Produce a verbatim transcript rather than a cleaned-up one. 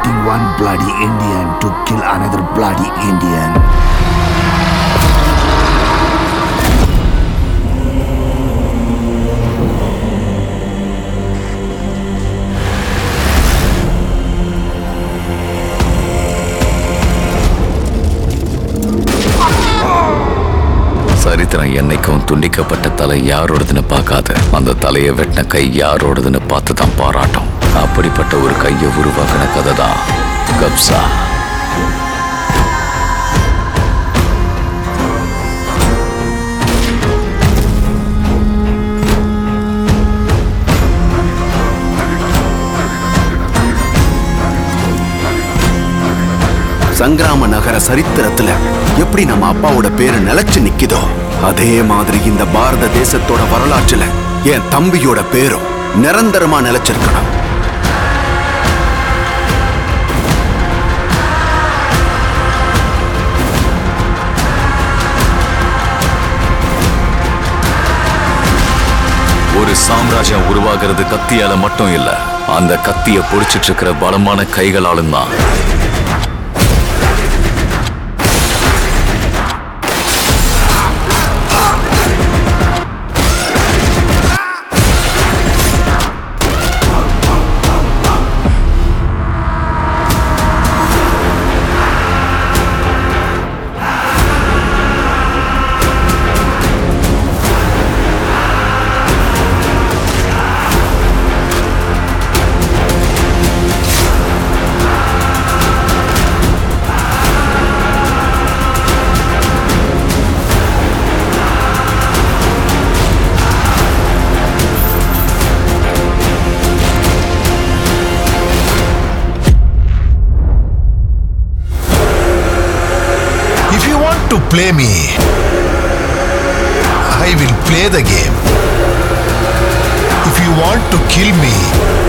fighting one bloody Indian to kill another bloody Indian. சரித்திரம் என்னைக்கும் துண்டிக்கப்பட்ட தலை யாரோடதுன்னு பார்க்காது, அந்த தலையை வெட்டின கை யாரோடதுன்னு பார்த்து தான் பாராட்டும். அப்படிப்பட்ட ஒரு கையை உருவாக்கின கதை தான் கப்சா. சங்கிராம நகர சரித்திரத்துல எப்படி நம்ம அப்பாவோட பேரு நிலைச்சு நிக்குதோ, அதே மாதிரி இந்த பாரத தேசத்தோட வரலாற்றுல என் தம்பியோட பேரும் நிரந்தரமா நிலைச்சிருக்கணும். ஒரு சாம்ராஜ்யம் உருவாகிறது கத்தியால மட்டும் இல்ல, அந்த கத்திய பொடிச்சிட்டு இருக்கிற பலமான கைகளாலும் தான். To play me, I will play the game. If you want to kill me,